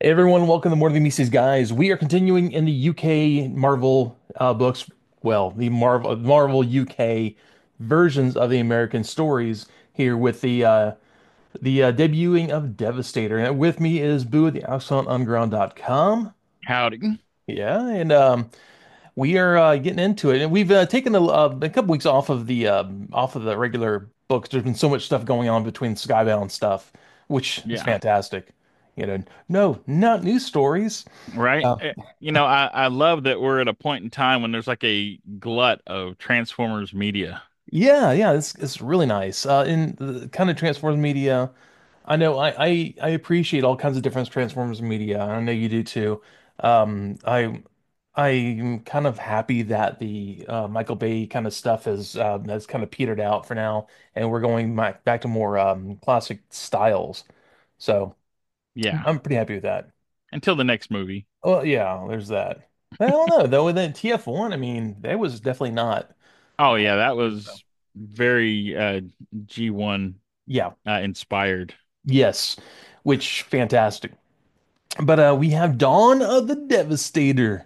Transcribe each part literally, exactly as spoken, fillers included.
Hey everyone, welcome to More Than Mises Guys. We are continuing in the U K Marvel uh, books. Well, the Marvel Marvel U K versions of the American stories here with the uh, the uh, debuting of Devastator. And with me is Boo at the Axon Underground dot com. Howdy. Yeah, and um, we are uh, getting into it, and we've uh, taken a, uh, a couple weeks off of the um, off of the regular books. There's been so much stuff going on between Skybound stuff, which is Yeah, fantastic. You know, no, not news stories. right. Uh, Eh, You know, I, I love that we're at a point in time when there's like a glut of Transformers media. Yeah, yeah, it's it's really nice. Uh, in the kind of Transformers media, I know I, I I appreciate all kinds of different Transformers media. I know you do too. Um, I I'm kind of happy that the uh, Michael Bay kind of stuff has uh, has kind of petered out for now, and we're going back back to more um, classic styles. So Yeah, I'm pretty happy with that. until the next movie. Oh yeah, there's that. I don't know though. With that T F one, I mean, that was definitely not. Oh yeah, that was very uh G one Yeah. uh, inspired. Yes, which fantastic. But uh, we have Dawn of the Devastator,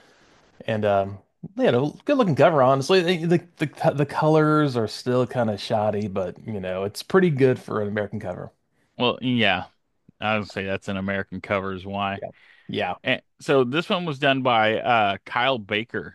and um, you know, good looking cover. Honestly, the the the, the colors are still kind of shoddy, but you know, it's pretty good for an American cover. Well, yeah, I would say that's an American cover is why. Yeah, yeah. I And so this one was done by uh Kyle Baker.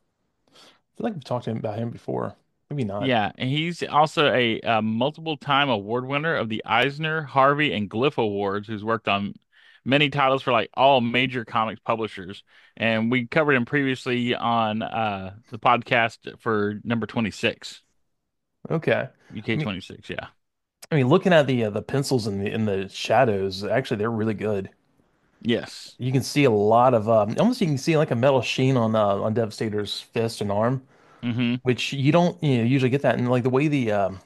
feel like we've talked to him about him before. Maybe not. Yeah, and he's also a, uh multiple time award winner of the Eisner, Harvey, and Glyph Awards, who's worked on many titles for like all major comics publishers. And we covered him previously on uh the podcast for number twenty-six, Okay. I U K mean, twenty-six, yeah. I mean, looking at the uh, the pencils in the in the shadows, actually, they're really good. Yes. You can see a lot of um, almost you can see like a metal sheen on uh, on Devastator's fist and arm, Hmm. which you don't you know usually get that. And like the way the um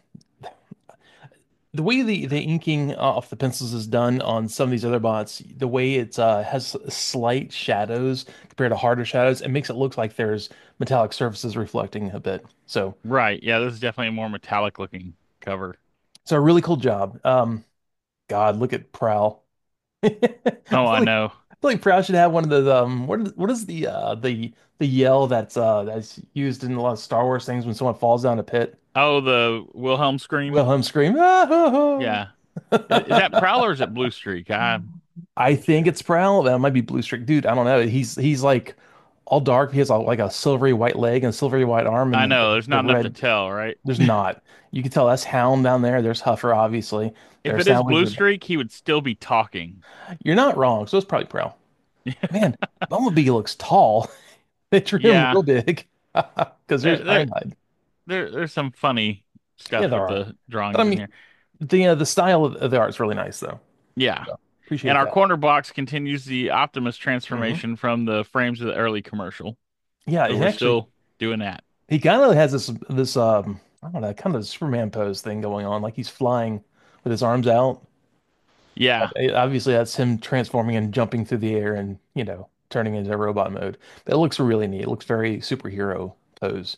the way the the inking off the pencils is done on some of these other bots, the way it uh, has slight shadows compared to harder shadows, it makes it look like there's metallic surfaces reflecting a bit. So, Right. Yeah, this is definitely a more metallic looking cover. so a really cool job. Um, God, look at Prowl. I Oh, feel I like know. I feel like Prowl should have one of the um what is, what is the uh the the yell that's uh that's used in a lot of Star Wars things when someone falls down a pit? Oh, the Wilhelm scream. Wilhelm scream. Ah, ha, Yeah. Is, is that ha. Prowl or is it Blue Streak? I I think it's Prowl. That might be Blue Streak. Dude, I don't know. He's he's like all dark. He has a, like a silvery white leg and a silvery white arm, I and know. the, There's the not enough to red. tell, right? There's not. You can tell that's Hound down there. There's Huffer, obviously. If There's it is Soundwave. Blue Streak, he would still be talking. You're not wrong. So it's probably Prowl. Man, Bumblebee looks tall. They drew him Yeah, real big because there's there, there, Ironhide. there, there's some funny Yeah, stuff there with are. the But I drawings in mean, here. the uh, the style of, of the art's really nice though. Yeah, So and appreciate our that. corner box continues the Optimus Hmm. transformation from the frames of the early commercial. Yeah, So and we're actually, still doing that. he kind of has this this um I don't know kind of Superman pose thing going on, like he's flying with his arms out. But Yeah, eh, obviously, that's him transforming and jumping through the air and you know turning into robot mode. But it looks really neat. It looks very superhero pose.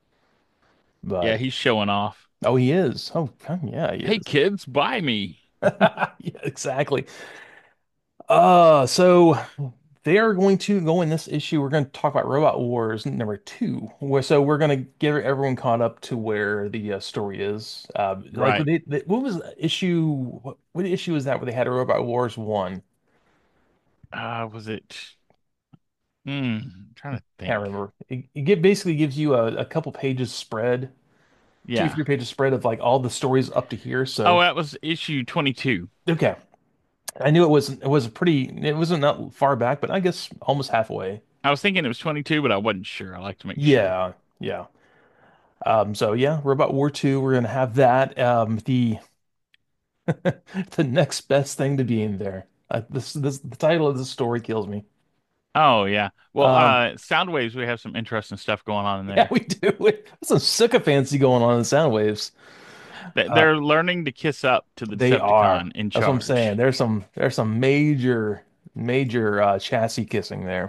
yeah, But he's showing off. oh, he is. Oh, yeah, he Hey is. kids, buy me. Yeah, exactly. Uh, so they are going to go in this issue. We're going to talk about Robot Wars number two. Where so we're going to get everyone caught up to where the uh, story is. Uh, like what Right. they, they, what was the issue? What, what issue is that where they had a Robot Wars one? Uh, was it? Hmm, I'm trying to Can't think. remember. It, it get, basically gives you a, a couple pages spread, two Yeah. three pages spread of like all the stories up to here. Oh, So that was issue twenty-two. okay, I knew it was it was a pretty it wasn't that far back, but I guess almost halfway. I was thinking it was twenty-two, but I wasn't sure. I like to make sure. Yeah, yeah. Um, so yeah, Robot War two, we're gonna have that. Um, the the next best thing to be in there. Uh, this this the title of the story kills me. Oh yeah. Well, Um, uh, Soundwaves, we have some interesting stuff going on in yeah, there. we do. There's some sycophancy going on in sound waves. They- Uh, They're learning to kiss up to the they are. Decepticon in That's what I'm saying. charge. There's some there's some major major uh, chassis kissing there.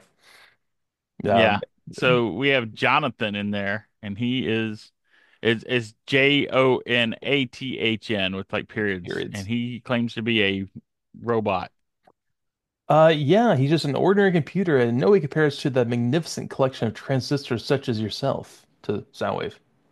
Um, Yeah. So we have Jonathan in there, and he is is is J O N A T H N with like periods, and periods. he claims to be a robot. Uh, yeah, he's just an ordinary computer, and no way compares to the magnificent collection of transistors such as yourself, to Soundwave.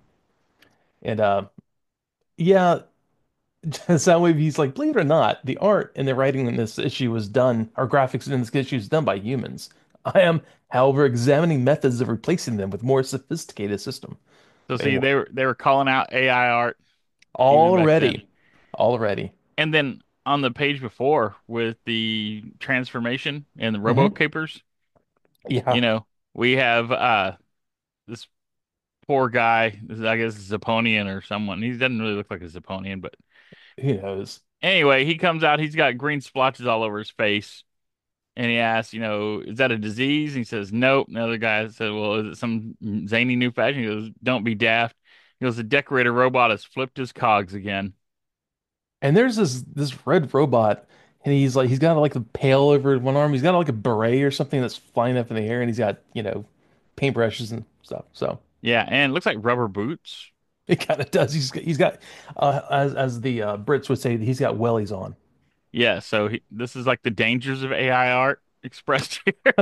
And uh, yeah, Soundwave, he's like, believe it or not, the art and the writing in this issue was done, our graphics in this issue is done by humans. I am, however, examining methods of replacing them with more sophisticated system. So Wait, see, they were they were calling out A I art even back then. already, already. And then on the page before with the transformation and the Robo Hmm. Capers, Yeah, you know, we have uh this poor guy, this is, I guess Zeponian or someone. He doesn't really look like a Zeponian, but who knows? anyway, he comes out, he's got green splotches all over his face. And he asks, you know, is that a disease? And he says, nope. And the other guy said, well, is it some zany new fashion? He goes, don't be daft. He goes, the decorator robot has flipped his cogs again. And there's this this red robot, and he's like he's got like a pail over one arm. He's got like a beret or something that's flying up in the air, and he's got, you know, paintbrushes and stuff. So Yeah, and it looks like rubber boots. it kind of does. He's he's got uh, as as the uh, Brits would say, he's got wellies on. Yeah, so he, this is like the dangers of A I art expressed here,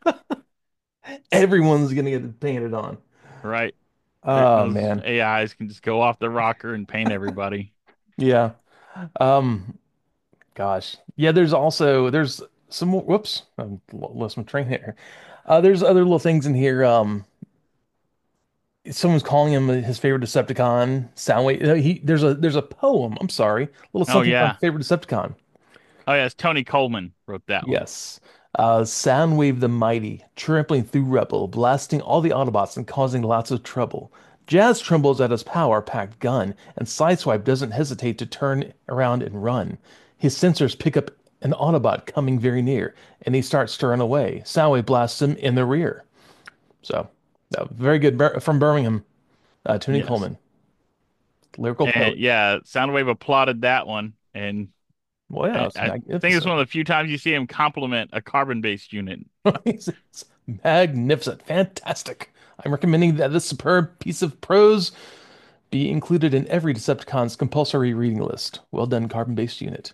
Everyone's gonna get it painted on. right? There, Oh those man, A Is can just go off the rocker and paint everybody. yeah. Um, gosh, yeah. There's also there's some more. Whoops, I lost my train here. Uh, there's other little things in here. Um, someone's calling him his favorite Decepticon. Soundwave. uh, He there's a there's a poem. I'm sorry, a little Oh something about yeah, favorite Decepticon. oh yes, Tony Coleman wrote that one. Yes. Uh, Soundwave the Mighty, trampling through Rebel, blasting all the Autobots and causing lots of trouble. Jazz trembles at his power-packed gun, and Sideswipe doesn't hesitate to turn around and run. His sensors pick up an Autobot coming very near, and he starts to run away. Soundwave blasts him in the rear. So, uh, very good Bir- from Birmingham, uh, Tony Yes, Coleman, lyrical and poet. yeah, Soundwave applauded that one, and Well, yeah, I, it's I think it's magnificent. one of the few times you see him compliment a carbon-based unit. It's it's magnificent, fantastic. I'm recommending that this superb piece of prose be included in every Decepticon's compulsory reading list. Well done, carbon-based unit.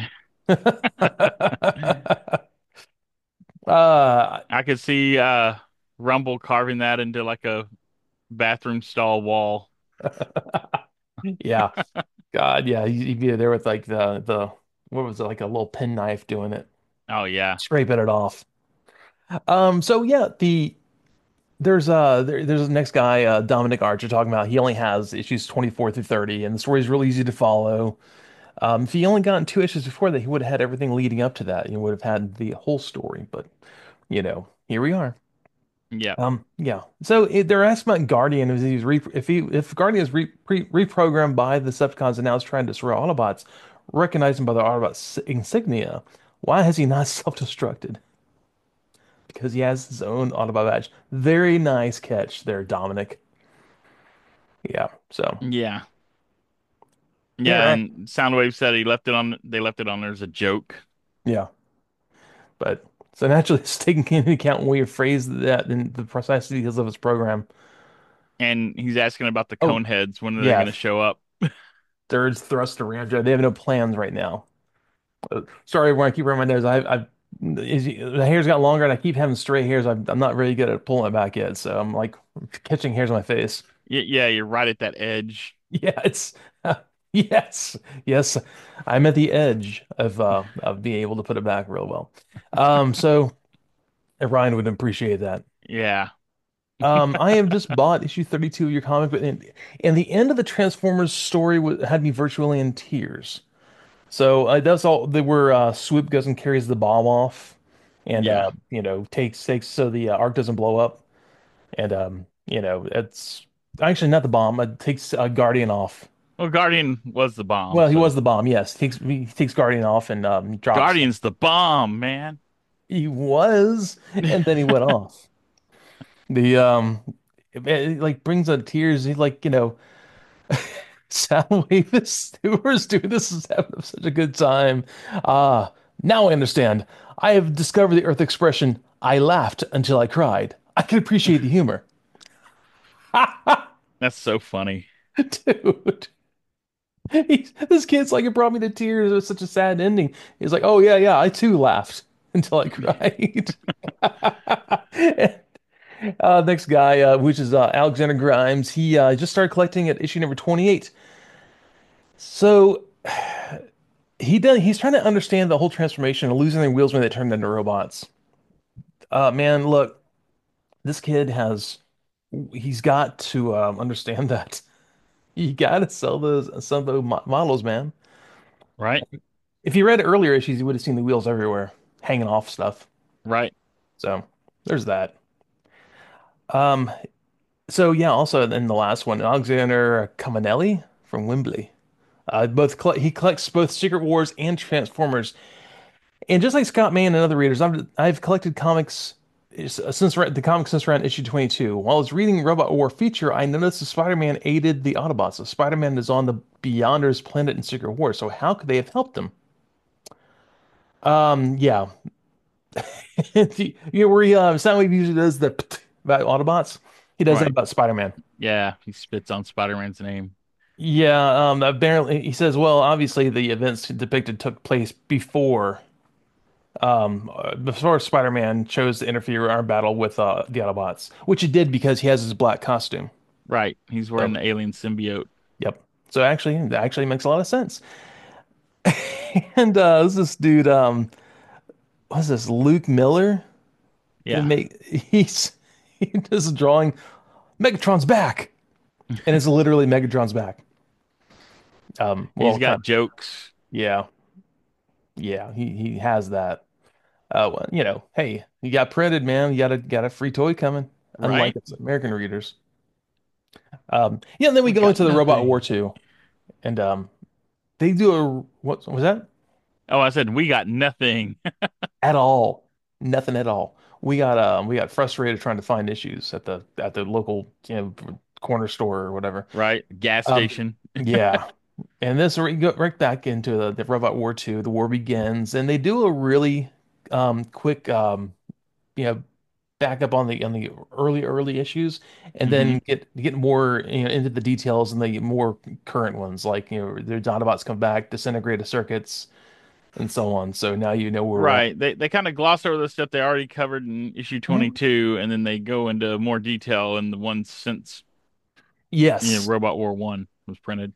uh, I could see uh Rumble carving that into like a bathroom stall wall. yeah, God, yeah, he- he'd be there with like the the what was it, like a little penknife doing it, Oh yeah. scraping it off. Um, so yeah, the there's uh there, there's the next guy, uh, Dominic Archer talking about he only has issues twenty-four through thirty, and the story is really easy to follow. Um, if he only gotten two issues before that, he would have had everything leading up to that. He would have had the whole story, but you know, here we are. Yeah. Um, yeah. So it, they're asking about Guardian if he's re if he if Guardian is re pre reprogrammed by the Decepticons and now is trying to destroy Autobots, recognizing by the Autobot insignia, why has he not self-destructed? Because he has his own Autobot badge. Very nice catch there, Dominic. Yeah. So Yeah. Yeah, yeah, uh, and Soundwave said he left it on they left it on there as a joke. yeah. But so naturally, it's taking into account when we phrase that in the precise details of his program. And he's asking about the Oh, cone heads, when are they yeah. gonna show up? Third thrust to Ramjo. They have no plans right now. Uh, sorry, when I keep running my nose, I've, I've is, the hair's got longer and I keep having stray hairs. I'm, I'm not really good at pulling it back yet, so I'm like catching hairs on my face. Y yeah, you're right at that edge. Yeah, it's yes, yes. I'm at the edge of uh of being able to put it back real well. Um, so uh, Ryan would appreciate that. Yeah. Um, I have just bought issue thirty-two of your comic, but and, and the end of the Transformers story wa- had me virtually in tears. So uh, that's all. They were uh, Swoop goes and carries the bomb off, and Yeah. uh, you know takes takes so the uh, arc doesn't blow up, and um, you know it's actually not the bomb. It takes uh, Guardian off. Well, Guardian was the bomb, Well, he so was the bomb. Yes, he takes he takes Guardian off and um, drops. Guardian's the bomb, man. He was, and then he went off. The um, it, it, like brings on tears. He like you know. Soundwave is Stewart's dude. This is having such a good time. Ah, now I understand. I have discovered the Earth expression, I laughed until I cried. I can appreciate the humor. That's so funny. Dude. He's, this kid's like, it brought me to tears. It was such a sad ending. He's like, oh, yeah, yeah, I too laughed. until I cried. Uh, next guy, uh, which is uh, Alexander Grimes, he uh, just started collecting at issue number twenty-eight. So he does, he's trying to understand the whole transformation of losing their wheels when they turned into robots. Uh, man, look, this kid has, he's got to um, understand that. You got to sell those some of those mo- models, man. Right, If you read earlier issues, you would have seen the wheels everywhere, hanging off stuff. right, So there's that. Um, so yeah, also in the last one, Alexander Caminelli from Wembley. Uh, both coll- he collects both Secret Wars and Transformers. And just like Scott Mann and other readers, I've I've collected comics uh, since re- the comics since around issue twenty-two. While I was reading Robot War feature, I noticed that Spider-Man aided the Autobots. So Spider-Man is on the Beyonders planet in Secret War. So how could they have helped him? Um, yeah, you know where he uh, Soundwave usually does the about Autobots. He does that right. about Spider-Man. Yeah, he spits on Spider-Man's name. Yeah, um, apparently he says, well, obviously the events depicted took place before, um, uh, before Spider-Man chose to interfere in our battle with uh, the Autobots, which he did because he has his black costume. Right, he's wearing So, the alien symbiote. yep. So actually, that actually makes a lot of sense. And uh, this this dude, um, what's this, Luke Miller? It Yeah, make he's he does a drawing. Megatron's back, and it's literally Megatron's back. Um, he's well, kind got of, jokes. yeah, yeah, he he has that. Uh, well, you know, hey, you got printed, man. You got a got a free toy coming. Unlike Right, us American readers. Um, yeah, and then we we go got into the Robot nothing. War two, and um, they do a what was that? Oh, I said we got nothing. At all, nothing at all. We got um, we got frustrated trying to find issues at the at the local you know corner store or whatever. Right, gas Um, station. yeah, and this we go right back into the, the Robot War two. The war begins, and they do a really um quick um you know back up on the on the early early issues and Hmm. then get get more you know into the details and the more current ones like you know the Autobots come back, disintegrate the circuits and so on. So now you know where we're at. Right, they they kind of gloss over the stuff they already covered in issue Mhm. twenty-two, and then they go into more detail in the ones since you know Yes. Robot War One was printed.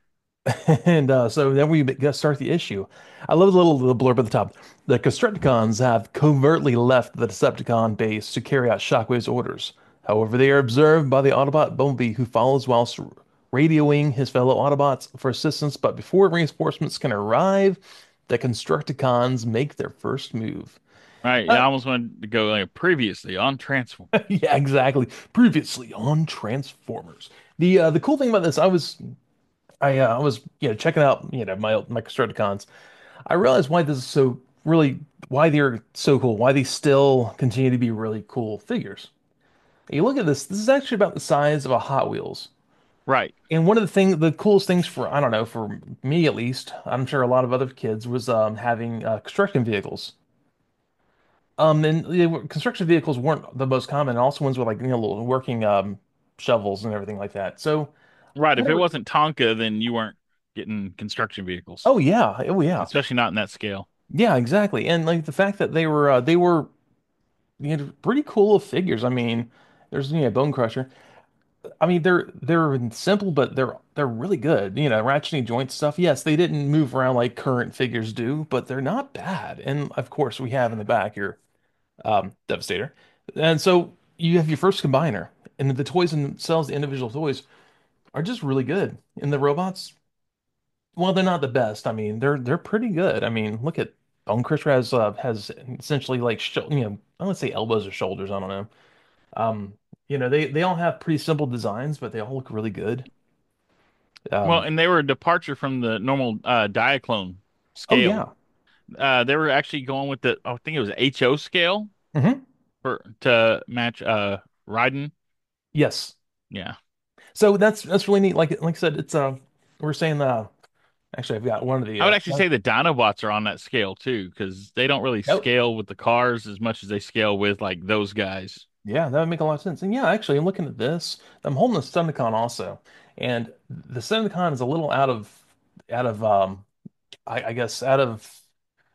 And uh, so then we get start the issue. I love the little the blurb at the top. The Constructicons have covertly left the Decepticon base to carry out Shockwave's orders. However, they are observed by the Autobot Bumblebee, who follows whilst radioing his fellow Autobots for assistance. But before reinforcements can arrive, the Constructicons make their first move. Right, I Uh, almost wanted to go like previously on Transform. yeah, exactly. Previously on Transformers. The uh, the cool thing about this, I was I uh, I was you know checking out you know my my Constructicons. I realize why this is so really why they're so cool, why they still continue to be really cool figures. You look at this, this is actually about the size of a Hot Wheels. Right, And one of the thing, the coolest things for, I don't know, for me at least, I'm sure a lot of other kids was um, having uh, construction vehicles. Um, and they were, construction vehicles weren't the most common. Also, ones with like you know little working um, shovels and everything like that. So, right. If kind it of, wasn't Tonka, then you weren't getting construction vehicles, oh yeah, oh yeah, especially not in that scale. yeah, exactly. And like the fact that they were uh, they were you know, pretty cool figures. I mean, there's you know Bone Crusher. I mean, they're they're simple, but they're they're really good. You know, ratcheting joint stuff. Yes, they didn't move around like current figures do, but they're not bad. And of course, we have in the back your um, Devastator. And so you have your first combiner, and the toys themselves, the individual toys, are just really good. And the robots, well, they're not the best. I mean, they're they're pretty good. I mean, look at Bone Crusher has uh, has essentially like sh you know I would say elbows or shoulders. I don't know. Um, you know, they they all have pretty simple designs, but they all look really good. Well, Um, and they were a departure from the normal uh, Diaclone oh scale. yeah. Uh, they were actually going with the, I think it was H O scale Hmm. for to match uh Raiden. Yes. Yeah. So that's that's really neat. Like like I said, it's uh we're saying uh actually I've got one of the I would uh actually say the Dinobots are on that scale too, because they don't really oh scale with the cars as much as they scale with like those guys. yeah, that would make a lot of sense. And yeah, actually I'm looking at this. I'm holding the Stunticon also. And the Stunticon is a little out of out of um I, I guess out of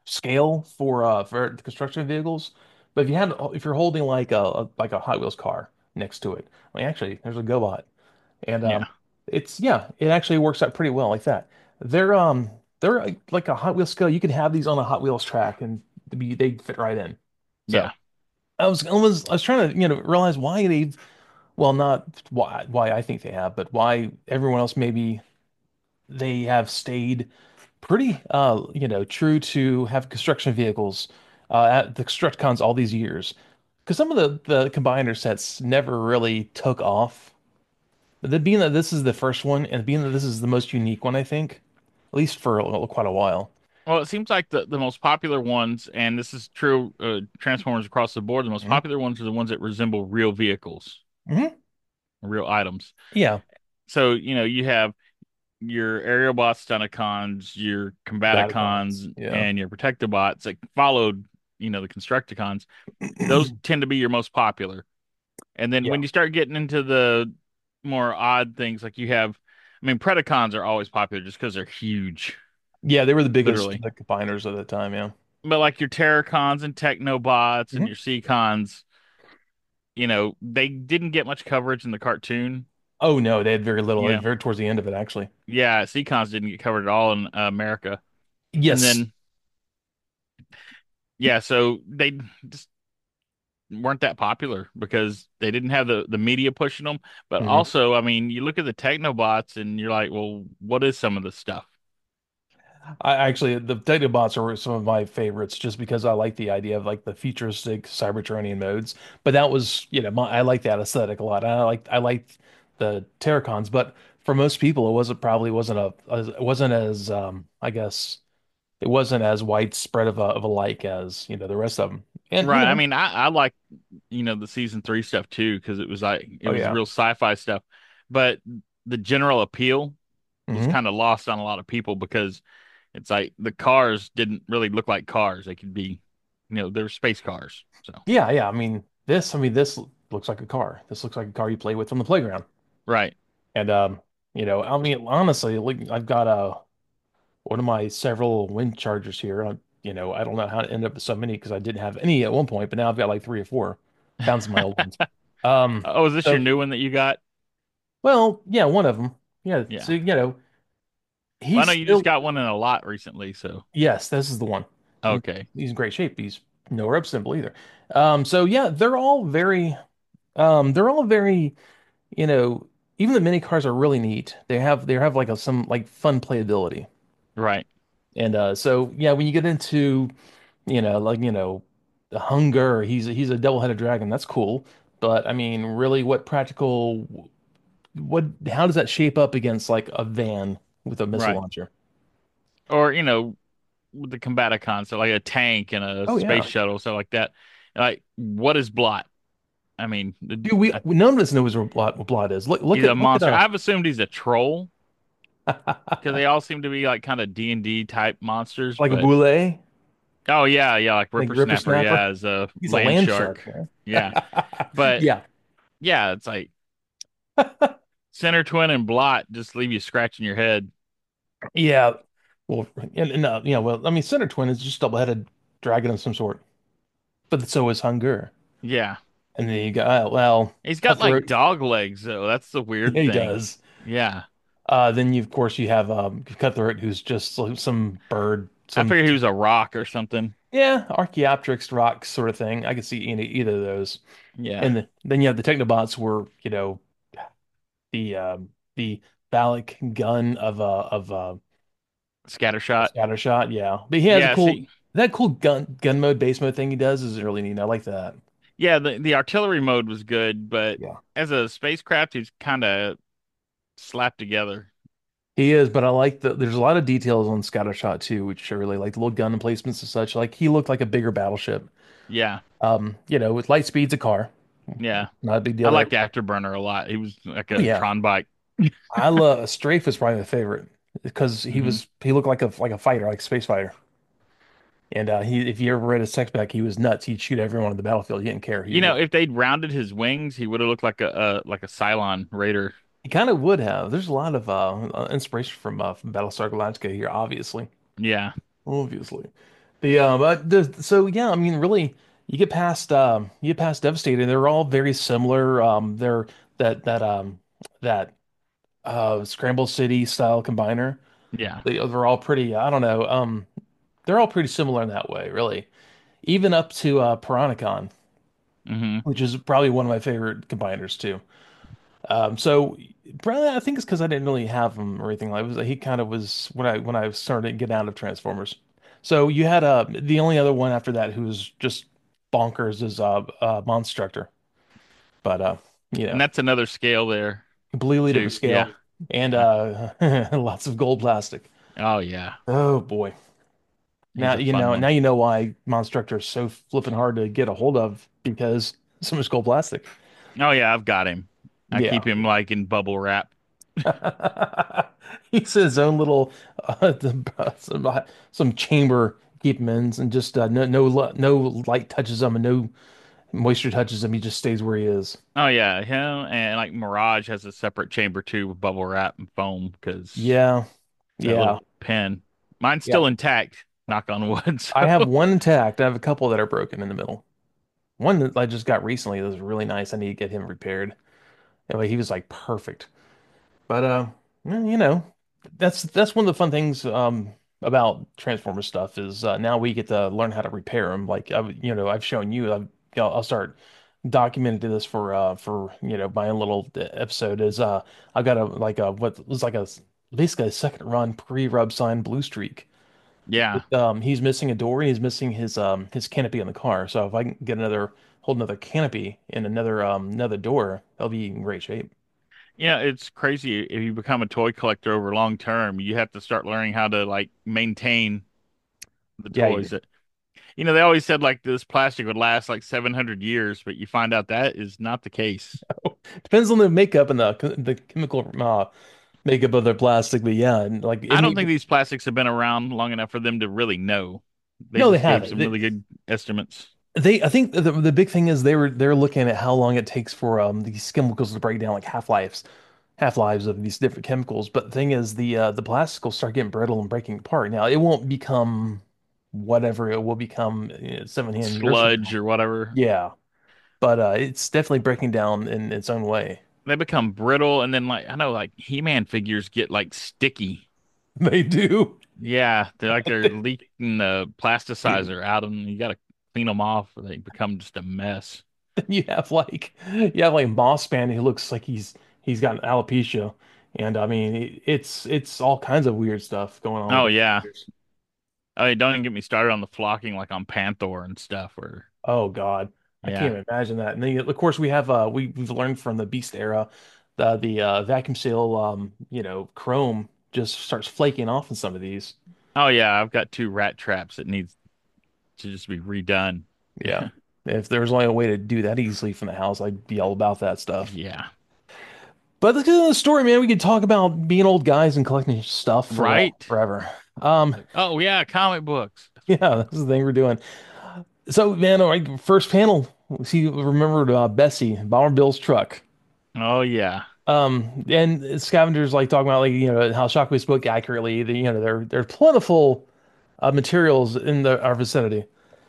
scale for uh for construction vehicles. But if you had if you're holding like a, a like a Hot Wheels car next to it, I mean actually there's a GoBot and Yeah. um it's yeah, it actually works out pretty well like that. They're um they're like, like a Hot Wheels scale. You could have these on a Hot Wheels track and be they fit right in. So Yeah. I was I was I was trying to, you know, realize why they well not why why I think they have, but why everyone else maybe they have stayed pretty uh you know true to have construction vehicles uh at the Constructicons all these years. Because some of the the combiner sets never really took off. But then being that this is the first one and being that this is the most unique one, I think, at least for a, quite a while. Well, it seems like the, the most popular ones, and this is true, uh, Transformers across the board, the most Hmm. popular ones are the ones that resemble real vehicles, Hmm. real items. Yeah, So, you know, you have your Aerialbots, Stunticons, your Combaticons. Combaticons, Yeah. and your Protectobots that followed, you know, the Constructicons. Those tend to be your most popular. And then Yeah. when you start getting into the more odd things, like you have, I mean, Predacons are always popular just because they're huge, Yeah, they were the biggest literally. the combiners at the time, yeah. But like your Terracons and Technobots and Hmm. your Seacons, you know, they didn't get much coverage in the cartoon. Oh no, they had very little, You like, know, very towards the end of it actually. yeah, Seacons didn't get covered at all in uh, America. And Yes. then, yeah, so they just weren't that popular because they didn't have the, the media pushing them. But Hmm. also, I mean, you look at the Technobots and you're like, well, what is some of this stuff? I actually the Databots are some of my favorites just because I like the idea of like the futuristic Cybertronian modes. But that was, you know, my, I like that aesthetic a lot. I like I liked the Terracons, but for most people it wasn't probably wasn't a as- it wasn't as um I guess it wasn't as widespread of a of a like as, you know, the rest of them. And you Right. I know, mean, I, I like, you know, the season three stuff too, because it was like, it oh was yeah. real sci-fi stuff. But the general appeal was Hmm. kind of lost on a lot of people because it's like the cars didn't really look like cars. They could be, you know, they're space cars. So, Yeah, yeah. I mean this I mean this looks like a car. This looks like a car you play with on the playground. right. And um, you know, I mean honestly, like I've got a one of my several wind chargers here. I, you know, I don't know how to end up with so many because I didn't have any at one point, but now I've got like three or four. Found some of my old ones. Um, Oh, is this your so new one that you got? well, yeah, one of them. Yeah, so Yeah. you know, Well, I he's know you just still got one in a lot recently, so yes, this is the one. And okay. he's in great shape. He's nowhere up simple either. Um, so yeah, they're all very, um, they're all very, you know, even the mini cars are really neat. They have they have like a some like fun playability. Right. And uh, so yeah, when you get into you know, like, you know, the hunger, he's a, he's a double-headed dragon. That's cool. But I mean, really, what practical, what, how does that shape up against like a van with a missile Right. launcher? Or, you know, with the Combaticons, so like a tank and a Oh space yeah. shuttle, stuff like that. Like, what is Blot? I mean, the, Dude, we, I, none of us knows what Blood, what Blood is. Look, look he's a at, look it monster. up. I've assumed he's a troll because they all seem to be like kind of D and D type monsters. Like a But boule, oh yeah, yeah, like like Ripper Whippersnapper, Snapper. yeah, as a He's a land land shark, shark, man. yeah. But Yeah. yeah, it's like Center Twin and Blot just leave you scratching your head. Yeah. Well, and, and uh, yeah, well, I mean, Center Twin is just double-headed dragon of some sort, but so is Hunger. Yeah, And then you got, uh, well, he's got like Cutthroat. dog legs though. That's the Yeah, weird he thing. does. Yeah, Uh, then you, of course, you have um, Cutthroat, who's just like some bird, I some figured he was a rock or something. yeah, Archaeopteryx rock sort of thing. I could see any either of those. Yeah, And the, then you have the Technobots, were you know the um, the phallic gun of uh, of uh, Scattershot. Scattershot. Yeah, but he has a Yeah, cool see, that cool gun gun mode base mode thing he does is really neat. I like that. yeah, the the artillery mode was good, but Yeah, as a spacecraft, he's kind of slapped together. he is. But I like the there's a lot of details on Scattershot too, which I really like. The little gun emplacements and such. Like he looked like a bigger battleship. Yeah, Um, you know, with light speed's a car. yeah. Not a big I deal there. liked Afterburner a lot. He was like Oh a yeah, Tron bike. I love Strafe is probably my favorite because he Hmm. was he looked like a like a fighter, like a space fighter. And uh, he, if you ever read his tech back, he was nuts. He'd shoot everyone on the battlefield. He didn't care. He You know, would. if they'd rounded his wings, he would have looked like a, a like a Cylon Raider. He kind of would have. There's a lot of uh, uh, inspiration from uh, from Battlestar Galactica here, obviously, Yeah. obviously. The uh, but the, so yeah, I mean, really, you get past um, you get past Devastator. They're all very similar. Um, they're that that um that uh Scramble City style combiner. Yeah. They, they're all pretty. I don't know. Um, they're all pretty similar in that way, really. Even up to uh, Piranacon, Hmm. which is probably one of my favorite combiners too. Um, so probably I think it's because I didn't really have him or anything like it was he kind of was when I when I started to get out of Transformers. So you had uh the only other one after that who was just bonkers is uh, uh Monstructor, but uh you And know that's another scale there completely different too. Yeah. scale and Yeah. uh lots of gold plastic. Oh yeah. Oh boy. He's Now a you fun know now one. you know why Monstructor is so flippin' hard to get a hold of because so much gold plastic. Oh yeah, I've got him. I Yeah. keep him like in bubble wrap. He's his own little uh, some uh, some chamber keep him in, and just uh, no no li- no light touches him and no moisture touches him. He just stays where he is. Oh yeah, him and like Mirage has a separate chamber too with bubble wrap and foam because Yeah, that yeah, little pin. Mine's yeah. still intact, knock on wood. I So have one intact. I have a couple that are broken in the middle. One that I just got recently that was really nice. I need to get him repaired. Anyway, he was like perfect. But uh, well, you know, that's that's one of the fun things um about Transformer stuff is uh, now we get to learn how to repair them. Like I, you know, I've shown you. I've, I'll, I'll start documenting this for uh for you know my own little episode. Is uh I've got a like a what was like a basically a second run pre-rub sign blue streak. yeah. With, um, he's missing a door and he's missing his um his canopy on the car. So if I can get another hold another canopy and another um another door, I'll be in great shape. Yeah, it's crazy if you become a toy collector over long term, you have to start learning how to like maintain the Yeah, you toys. That you know, they always said like this plastic would last like seven hundred years, but you find out that is not the case. depends on the makeup and the the chemical uh, makeup of their plastic, but yeah, and like I and don't you, think these plastics have been around long enough for them to really know. They no, they just gave haven't. some They, really good estimates. they I think the the big thing is they were they're looking at how long it takes for um these chemicals to break down, like half-lives, half-lives of these different chemicals. But the thing is, the uh, the plastic will start getting brittle and breaking apart. Now it won't become whatever it will become you know, seven hundred years from Sludge now. or whatever. Yeah, but uh, it's definitely breaking down in its own way. They become brittle and then like I know like He-Man figures get like sticky. They do. Yeah, they're like they're leaking the plasticizer out of them. You got to clean them off or they become just a mess. You have like you have like Moss Man who looks like he's he's got alopecia, and I mean it- it's it's all kinds of weird stuff going on with Oh those yeah. figures. Oh, don't even get me started on the flocking like on Panther and stuff or Oh God, I can't yeah. even imagine that. And then of course we have uh we we've learned from the Beast era, the the uh, vacuum seal um you know chrome just starts flaking off in some of these. Oh yeah, I've got two rat traps that needs to just be redone. Yeah, if there was only a way to do that easily from the house, I'd be all about that stuff. Yeah. But let's get to the story, man. We could talk about being old guys and collecting stuff for uh, Right? forever. Um, Like, oh yeah, comic books. yeah, this is the thing we're doing. So, man, all right, first panel, we see remembered uh, Bessie, Bomber Bill's truck. Oh yeah. Um, and scavengers like talking about like you know how Shockwave spoke accurately. The, you know, there there are plentiful uh, materials in the our vicinity,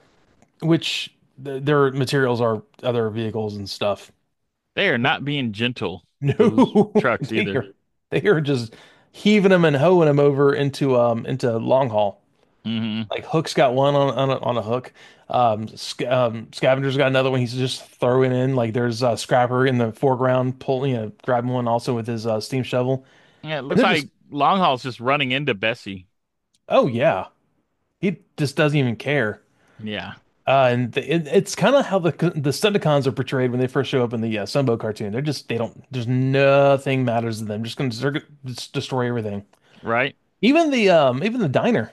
which th their materials are other vehicles and stuff. They are not being gentle, those No, trucks they either. are they are just heaving them and hoeing them over into um into long haul. Hmm. Like Hook's got one on on a, on a hook. Um, sc um, Scavenger's got another one. He's just throwing in like there's a Scrapper in the foreground, pulling, you know, grabbing one also with his uh, steam shovel, Yeah, it and looks they're just like Longhaul's just running into Bessie. oh yeah, he just doesn't even care. Yeah. Uh, and the, it, it's kind of how the the Stunticons are portrayed when they first show up in the uh, Sunbow cartoon. They're just they don't there's nothing matters to them. Just gonna they're gonna just destroy everything. Right? Even the um even the diner,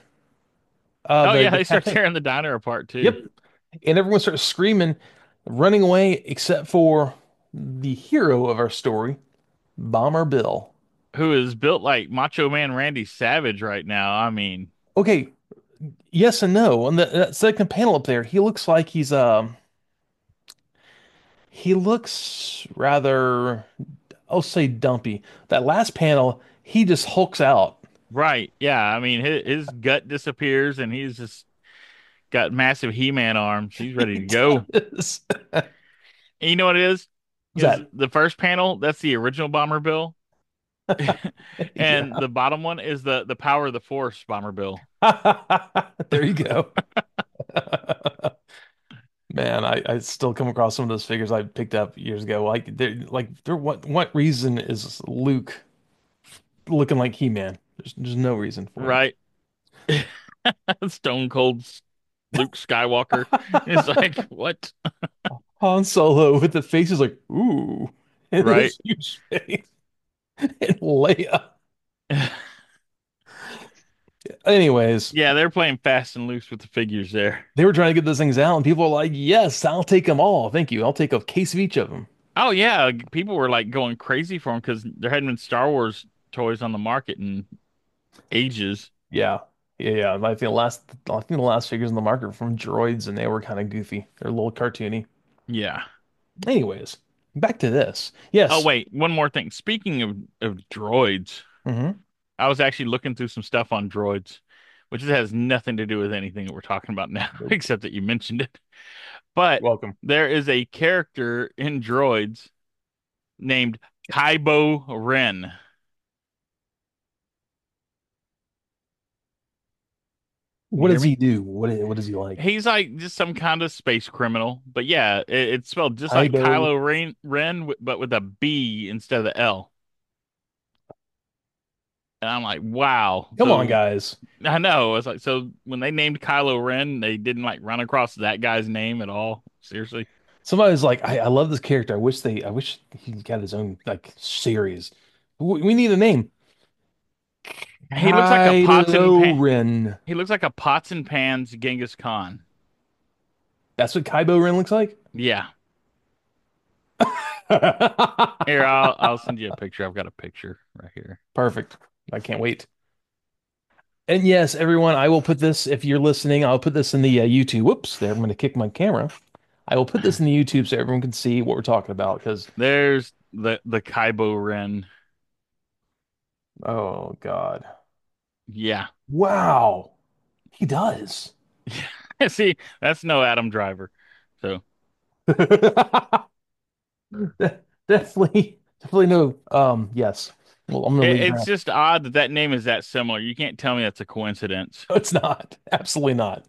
uh Oh the yeah, the they start cafe. tearing the diner apart too. Yep. And everyone starts screaming, running away, except for the hero of our story, Bomber Bill. Who is built like Macho Man Randy Savage right now. I mean, Okay, yes and no. On the that second panel up there, he looks like he's um he looks rather I'll say dumpy. That last panel, he just hulks out. right. Yeah, I mean his, his gut disappears and he's just got massive He-Man arms. He's ready He to go. does. And you know what it is? What's Is that? the first panel, that's the original Bomber Bill. And Yeah. the bottom one is the the Power of the Force Bomber Bill. There you go. Man, I, I still come across some of those figures I picked up years ago. Like, they're like, there. What what reason is Luke looking like He-Man? There's there's no reason for it. Right? Stone Cold Luke Skywalker. It's like, what? Han Solo with the face is like, ooh, and Right? this huge face, and Leia. Anyways, Yeah, they're playing fast and loose with the figures there. they were trying to get those things out, and people are like, "Yes, I'll take them all. Thank you. I'll take a case of each of them." Oh yeah, people were like going crazy for them because there hadn't been Star Wars toys on the market in ages. Yeah, yeah, yeah. I think the last, I think the last figures in the market were from Droids, and they were kind of goofy. They're a little cartoony. Yeah. Anyways, back to this. Oh Yes. wait, one more thing. Speaking of of droids, Hmm. I was actually looking through some stuff on droids, which has nothing to do with anything that we're talking about now, Nope. except that you mentioned it. But Welcome. there is a character in droids named Kybo Ren. You What hear does he me? do? What what does he like? He's like just some kind of space criminal. But yeah, it, it's spelled just like Aibo. Kylo Ren, Ren, wi- but with a B instead of the L. And I'm like, wow. Come on, So guys. I know. It's like, so when they named Kylo Ren, they didn't like run across that guy's name at all. Seriously. Somebody's like, I, I love this character. I wish they, I wish he got his own like series. We, we need a name. He looks like a pots and Kylo pan. Ren. He looks like a pots and pans Genghis Khan. That's what Kylo Ren looks like? Yeah. Here, I'll I'll send you a picture. I've got a picture right here. Perfect. I can't wait. And yes, everyone, I will put this, if you're listening, I'll put this in the uh, YouTube. Whoops, there, I'm going to kick my camera. I will put this in the YouTube so everyone can see what we're talking about because, There's the the Kybo Ren. oh God. Yeah. Wow. He does. See, that's no Adam Driver. So Definitely, definitely no. Um, yes. Well, I'm gonna it, leave it's that. just odd that that name is that similar. You can't tell me that's a coincidence. No, it's not. Absolutely not.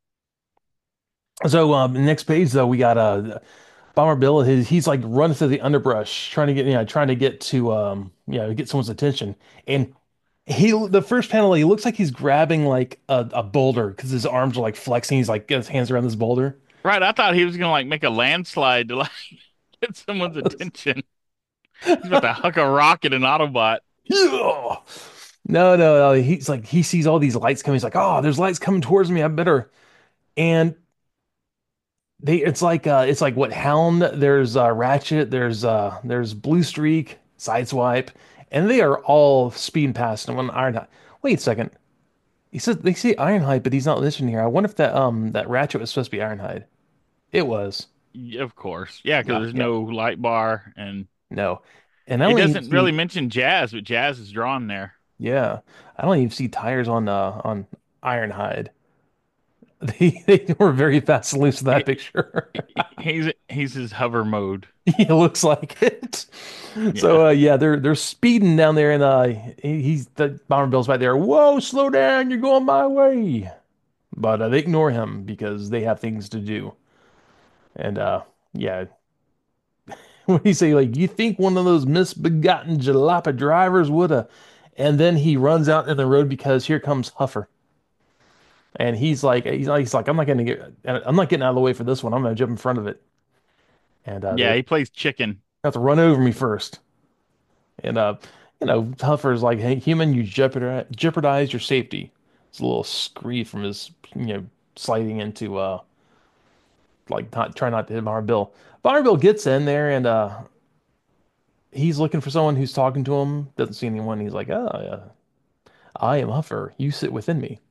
So, um, next page though, we got uh Bomber Bill. His, he's like running through the underbrush, trying to get, you know, trying to get to, um, you know, get someone's attention. And he, the first panel, he looks like he's grabbing like a, a boulder because his arms are like flexing. He's like got his hands around this boulder. Right, I thought he was gonna like make a landslide to like get someone's attention. He's about to huck a rock at an Autobot. Yeah. No, no, no. He's like he sees all these lights coming. He's like, oh, there's lights coming towards me. I better. And they, it's like, uh, it's like what Hound. There's uh, Ratchet. There's uh, there's Blue Streak, Sideswipe, and they are all speeding past him on Ironhide. Wait a second. He says they say Ironhide, but he's not listed here. I wonder if that um that Ratchet was supposed to be Ironhide. It was. Yeah, of course. Yeah, because Yeah, there's yeah. no light bar and No. And I it don't even doesn't really see. mention Jazz, but Jazz is drawn there. Yeah, I don't even see tires on uh on Ironhide. They they were very fast and loose in that He, picture. he- he's he's his hover mode. It looks like it. Yeah. So uh, yeah, they're they're speeding down there, and uh, he- he's the Bomber Bill's right there. Whoa, slow down! You're going my way. But uh, they ignore him because they have things to do. And uh, yeah, when he say like, you think one of those misbegotten jalapa drivers would have? And then he runs out in the road because here comes Huffer. And he's like, he's like, he's like, I'm not gonna get, I'm not getting out of the way for this one. I'm gonna jump in front of it. And uh, Yeah, they he plays chicken. have to run over me first. And uh, you know, Huffer's like, hey, human, you jeopardize jeopardize your safety. It's a little screed from his, you know, sliding into uh, like not try not to hit Bomber Bill. Bomber Bill gets in there and uh, he's looking for someone who's talking to him. Doesn't see anyone. He's like, oh, yeah, I am Huffer. You sit within me.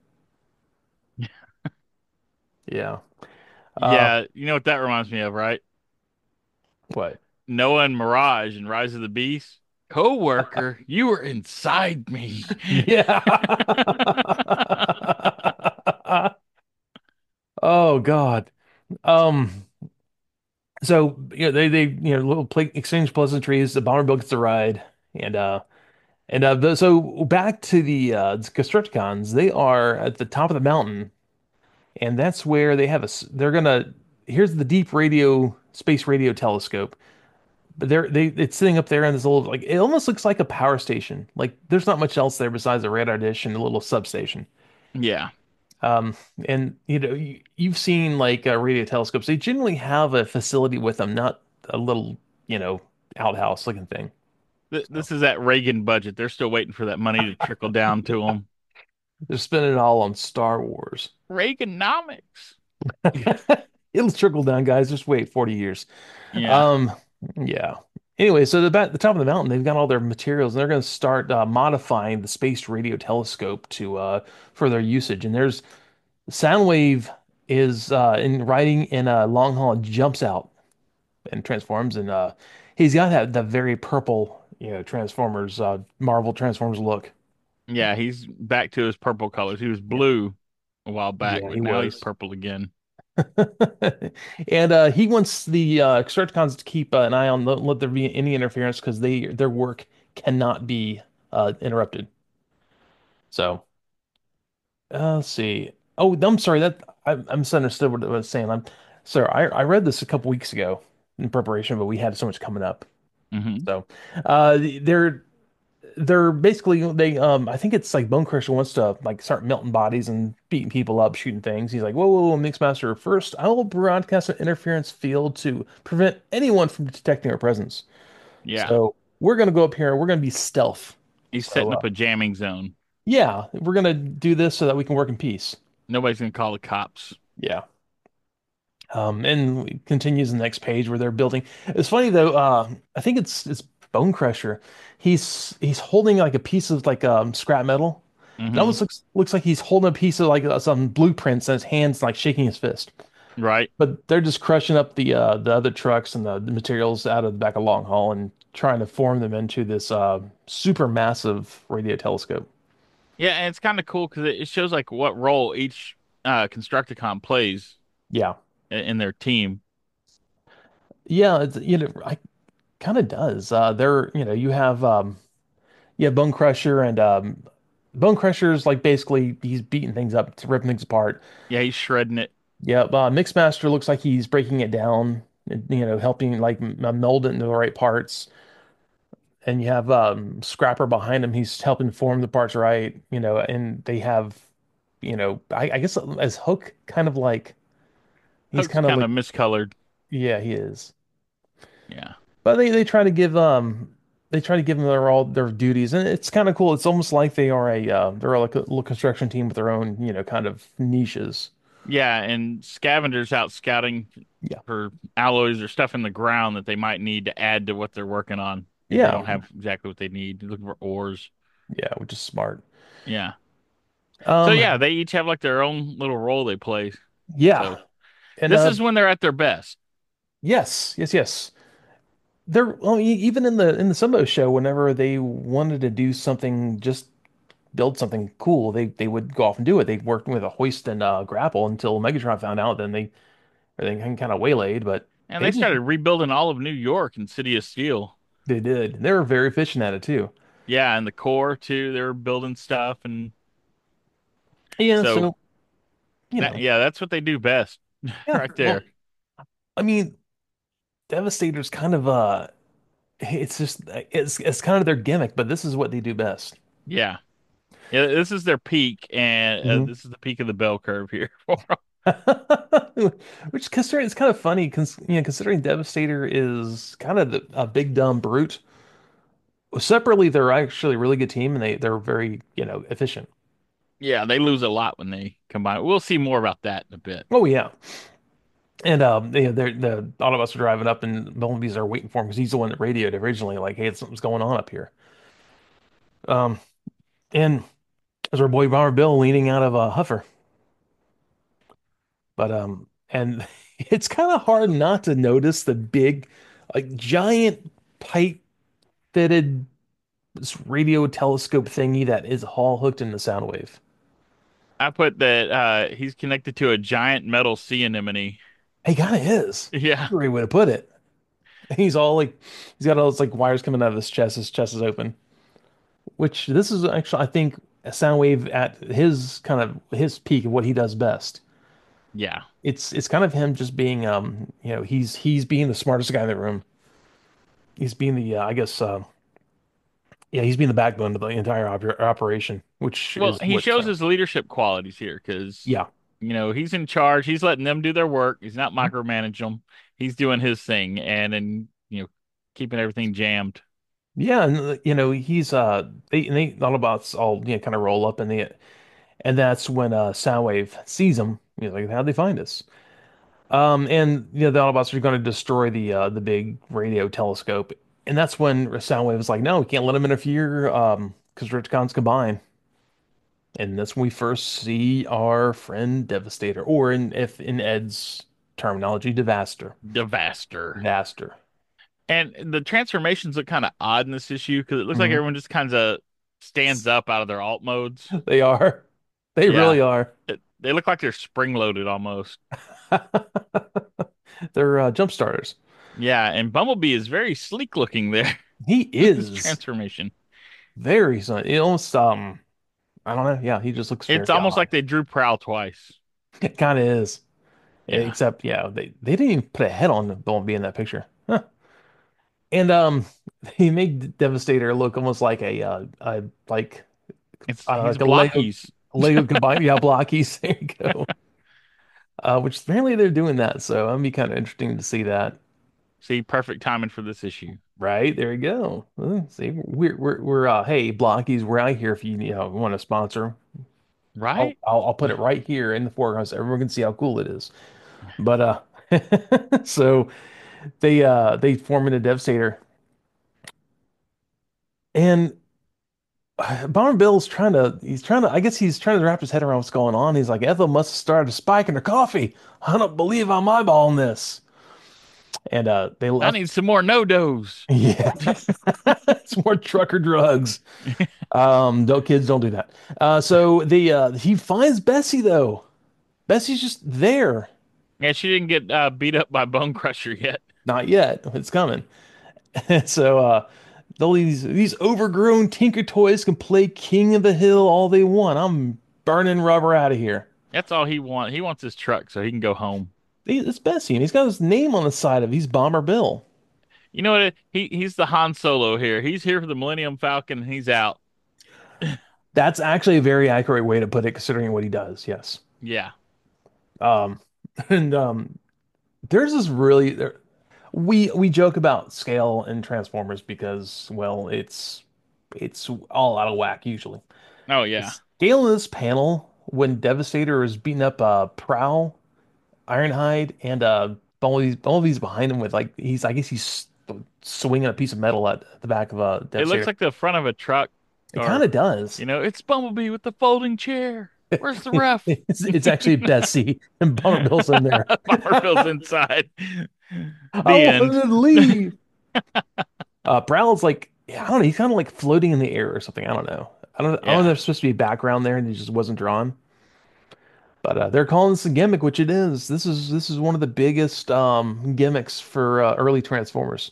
Yeah. Uh, Yeah, you know what that reminds me of, right? what? Noah and Mirage in Rise of the Beast. Co-worker, you were inside me. Yeah. Oh God. Um, so you know they they you know little play, exchange pleasantries. The Bomber Bill gets a ride, and uh and uh the, so back to the uh Constructicons. They are at the top of the mountain, and that's where they have a. s- They're gonna. Here's the deep radio space radio telescope. But they're they it's sitting up there in this little like it almost looks like a power station. Like there's not much else there besides a radar dish and a little substation. Yeah. Um, and you know, you, you've seen like uh, radio telescopes. They generally have a facility with them, not a little, you know, outhouse looking thing. Th So this is that Reagan budget. They're still waiting for that money to trickle down to them. they're spending it all on Star Wars. Reaganomics. It'll trickle down, guys. Just wait forty years. Yeah. Um, yeah. Anyway, so the, at the top of the mountain, they've got all their materials, and they're going to start uh, modifying the Space Radio Telescope to uh, for their usage. And there's Soundwave is uh, in riding in a long haul and jumps out and transforms, and uh, he's got that that very purple, you know, Transformers, uh, Marvel Transformers look. Yeah, he's back to his purple colors. He was Yeah, blue a while back, yeah, he but now he's was. purple again. And uh, he wants the uh, Constructicons to keep uh, an eye on, let, let there be any interference because they their work cannot be uh, interrupted. So uh, let's see. Oh, I'm sorry that I, I misunderstood what I was saying. I'm sorry. I, I read this a couple weeks ago in preparation, but we had so much coming up. Hmm. So uh, they're they're basically they um I think it's like Bone Crusher wants to like start melting bodies and beating people up, shooting things. He's like, whoa, whoa, whoa, Mixmaster, first I will broadcast an interference field to prevent anyone from detecting our presence. Yeah, So we're gonna go up here and we're gonna be stealth. he's So setting uh, up a jamming zone. yeah, we're gonna do this so that we can work in peace. Nobody's gonna call the cops. Yeah. Um, and it continues the next page where they're building. It's funny though. Uh, I think it's it's Bone Crusher. He's he's holding like a piece of like um scrap metal. It Hmm. almost looks looks like he's holding a piece of like uh, some blueprints and his hands like shaking his fist. Right. But they're just crushing up the uh the other trucks and the, the materials out of the back of Long Haul and trying to form them into this uh super massive radio telescope. Yeah, and it's kind of cool because it it shows like what role each uh Constructicon plays Yeah. i- in their team. Yeah, it's, you know, I kind of does. Uh they're, you know, you have um yeah, Bone Crusher and um Bone Crusher's like basically he's beating things up, ripping things apart. Yeah, he's shredding it. Yeah, uh, Mixmaster looks like he's breaking it down, and, you know, helping like m- uh, mold it into the right parts. And you have um Scrapper behind him, he's helping form the parts right, you know, and they have, you know, I, I guess as Hook kind of like he's Hook's kind of kind like of miscolored. yeah, he is. Yeah. But they they try to give um they try to give them their all their duties, and it's kind of cool. It's almost like they are a uh, they're like a little construction team with their own, you know, kind of niches. Yeah, and Scavenger's out scouting Yeah. for alloys or stuff in the ground that they might need to add to what they're working on if they Yeah. don't have exactly what they need. Looking for ores. Yeah, which is smart. Yeah. So Um, yeah, they each have like their own little role they play. yeah. So And this uh is when they're at their best. yes, yes, yes. They're well, e- even in the in the Summo show, whenever they wanted to do something, just build something cool, they they would go off and do it. They worked with a hoist and uh, grapple until Megatron found out. Then they they kind of waylaid, but And they they just started rebuilding all of New York and City of Steel. they did. They were very efficient at it too. Yeah, and the core too. They were building stuff, and Yeah, so so you that know, yeah, that's what they do best, yeah. right Well, there. I mean, Devastator's kind of uh, it's just it's it's kind of their gimmick, but this is what they do best. Yeah, yeah. This is their peak, and uh, Mhm. this is the peak of the bell curve here. Which considering it's kind of funny, cons you know, considering Devastator is kind of the, a big dumb brute. Separately, they're actually a really good team, and they they're very you know efficient. Yeah, they lose a lot when they combine. We'll see more about that in a bit. Oh yeah, and um, they, they're the Autobots are driving up, and Bumblebees are waiting for him because he's the one that radioed originally, like, hey, something's going on up here. Um, and there's our boy Bomber Bill leaning out of a Huffer, but um, and it's kind of hard not to notice the big, like, giant pipe fitted radio telescope thingy that is all hooked into Soundwave. I put that uh he's connected to a giant metal sea anemone. He kind of is. Yeah. That's a great way to put it. He's all like, he's got all this like wires coming out of his chest. His chest is open, which this is actually, I think, a Soundwave at his kind of his peak of what he does best. Yeah. It's it's kind of him just being, um, you know, he's he's being the smartest guy in the room. He's being the, uh, I guess, uh, yeah, he's being the backbone of the entire oper operation, which Well, is he what, shows uh, his leadership qualities here because, yeah, you know, he's in charge. He's letting them do their work. He's not micromanaging them. He's doing his thing and then, you know, keeping everything jammed. yeah, and uh, you know, he's uh, they and they Autobots all you know kind of roll up and they and that's when uh Soundwave sees him. He's like, how'd they find us? Um, and you know, the Autobots are going to destroy the uh the big radio telescope, and that's when Soundwave is like, no, we can't let him interfere, um, because Retcons combine. And that's when we first see our friend Devastator, or in if in Ed's terminology, Devaster. Devaster. Devaster. And the transformations look kind of odd in this issue because it looks like Mhm. everyone just kind of stands up out of their alt modes. They are. They Yeah. really are. It, they look like they're spring loaded almost. They're uh, jump starters. Yeah, and Bumblebee is very sleek looking there He with his is transformation. very son. It almost um I don't know. Yeah, he just looks It's very almost odd. like they drew Prowl twice. It kind of is. Yeah. Except yeah, they they didn't even put a head on Bumblebee in that picture. Huh. And um he made Devastator look almost like a uh a like It's I don't know, he's like a Lego blockies. Lego combined, yeah, blockies. There you go. Uh, which apparently they're doing that, so that'd be kind of interesting to see that. See, perfect timing for this issue. Right, there you go. Uh, see, we're we're we're uh hey, blockies, we're out here if you you know want to sponsor. I'll, Right? I'll I'll put it right here in the foreground so everyone can see how cool it is. But uh so they uh they form into Devastator and uh, Bomber Bill's trying to he's trying to I guess he's trying to wrap his head around what's going on. He's like, Ethel must have started a spike in her coffee. I don't believe I'm eyeballing this. And uh they I left. need some more no-dos. Yeah. It's more trucker drugs. Um, no kids don't do that. Uh so the uh he finds Bessie though. Bessie's just there. Yeah, she didn't get uh, beat up by Bone Crusher yet. Not yet. It's coming. So uh all these these overgrown Tinker Toys can play King of the Hill all they want. I'm burning rubber out of here. That's all he wants. He wants his truck so he can go home. He- It's Bessie, and he's got his name on the side of it. He's Bomber Bill. You know what? He he's the Han Solo here. He's here for the Millennium Falcon and he's out. That's actually a very accurate way to put it, considering what he does. Yes. Yeah. Um, and um, there's this really there, we we joke about scale in Transformers because, well, it's it's all out of whack usually. Oh The yeah. scale in this panel when Devastator is beating up uh Prowl, Ironhide, and uh Bumblebee's Bumblebee's behind him with like he's I guess he's swinging a piece of metal at the back of uh It looks Devastator. like the front of a truck It kind or of does. you know, it's Bumblebee with the folding chair. Where's the ref? It's, it's actually Bessie and Bummer Bill's in there. Bomberville's inside. I The end. wanted to leave. Uh, Prowl's like, yeah, I don't know. He's kind of like floating in the air or something. I don't know. I don't. I don't know if Yeah. there's supposed to be a background there and it just wasn't drawn. But uh, they're calling this a gimmick, which it is. This is this is one of the biggest um, gimmicks for uh, early Transformers.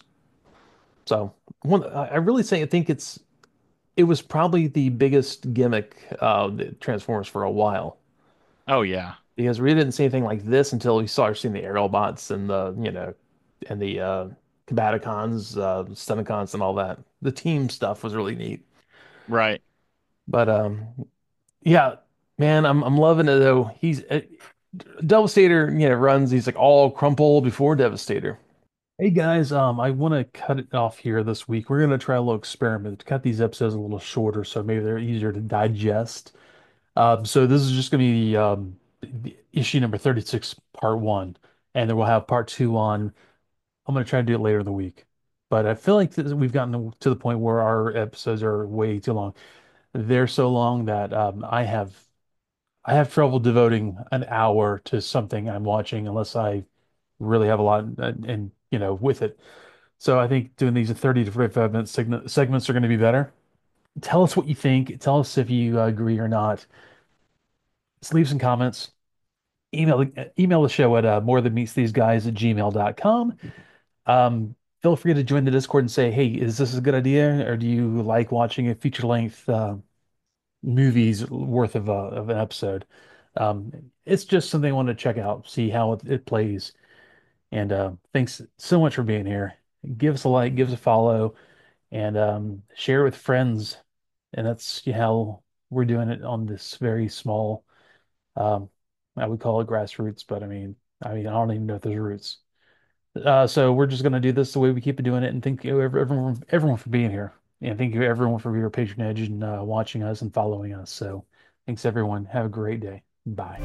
So one, I I really say I think it's it was probably the biggest gimmick uh, the Transformers for a while Oh yeah. because we didn't see anything like this until we started seeing the Aerobots and the you know and the uh, Combaticons, uh, Stunticons, and all that. The team stuff was really neat. Right. But um, yeah, man, I'm I'm loving it though. He's uh, Devastator, you know, runs. He's like all crumpled before Devastator. Hey guys, um, I want to cut it off here this week. We're gonna try a little experiment, cut these episodes a little shorter, so maybe they're easier to digest. Um, so this is just gonna be um, the issue number thirty-six, part one, and then we'll have part two on. I'm gonna try to do it later in the week, but I feel like this, we've gotten to the point where our episodes are way too long. They're so long that um, I have I have trouble devoting an hour to something I'm watching unless I really have a lot and, and you know with it. So I think doing these thirty to forty-five minute segment, segments are going to be better. Tell us what you think. Tell us if you uh, agree or not. Just leave some comments. Email email the show at uh, more than meets these guys at gmail dot com. Um, feel free to join the Discord and say, hey, is this a good idea? Or do you like watching a feature length uh, movies worth of, uh, of an episode? Um, it's just something I want to check out, see how it, it plays. And uh, thanks so much for being here. Give us a like, give us a follow, and um, share it with friends. And that's how we're doing it on this very small, um, I would call it grassroots, but I mean, I mean, I don't even know if there's roots. Uh, so we're just gonna do this the way we keep it doing it, and thank you everyone, everyone for being here, and thank you everyone for your patronage and uh, watching us and following us. So thanks everyone. Have a great day. Bye.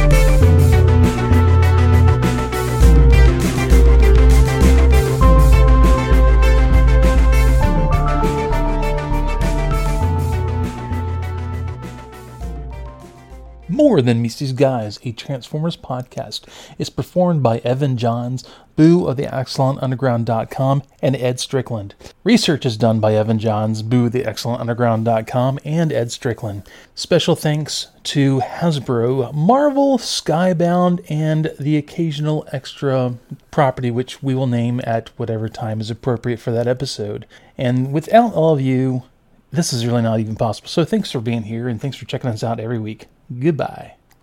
More Than Meets These Guys, a Transformers podcast, is performed by Evan Johns, Boo of the Excellent Underground dot com, and Ed Strickland. Research is done by Evan Johns, Boo of the Excellent Underground dot com, and Ed Strickland. Special thanks to Hasbro, Marvel, Skybound, and the occasional extra property which we will name at whatever time is appropriate for that episode. And without all of you, this is really not even possible. So thanks for being here, and thanks for checking us out every week. Goodbye.